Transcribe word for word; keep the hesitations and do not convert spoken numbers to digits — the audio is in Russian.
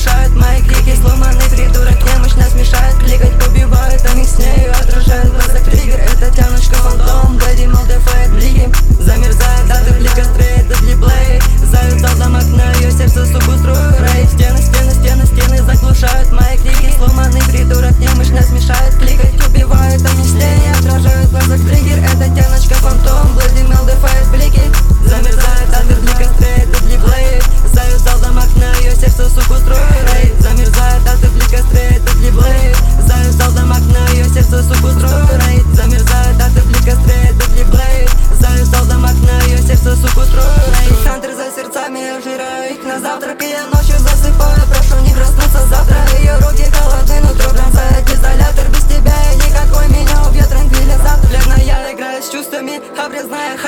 заглушают мои крики. Сломанный придурок немощно смешает, кликать побивает, а их с нею отражает глаза триггер. Это тянучка фантом, Бэдди молдефает блики. Замерзает от реплика стрейт, дедли плей. Завязал замок на ее сердце, суку строю рейд. Стены, стены, стены, стены заглушают мои крики. Сломанный придурок немощно смешает, кликать убивает, а их с нею отражает глаза триггер. Это тянучка фантом, Бэдди молдефает блики. Замерзает от реплика стрейт, дедли плей. Завязал замок на ее сердце, суку строю рейд. Замерзает от реплика стрейт, дедли плей. Завязал замок на ее сердце, суку строю рейд. Замерзает от реплика стрейт, дедли плей. Завязал замок на ее сердце, суку строю рейд. Центр за сердцами, я жираю их на завтрак. И я ночью засыпаю, прошу не проснуться завтра. Ее руки холодны, нутро пронзает изолятор. Без тебя я никакой, меня убьет транквилизатор. Бледно я играю с чувствами, обрезная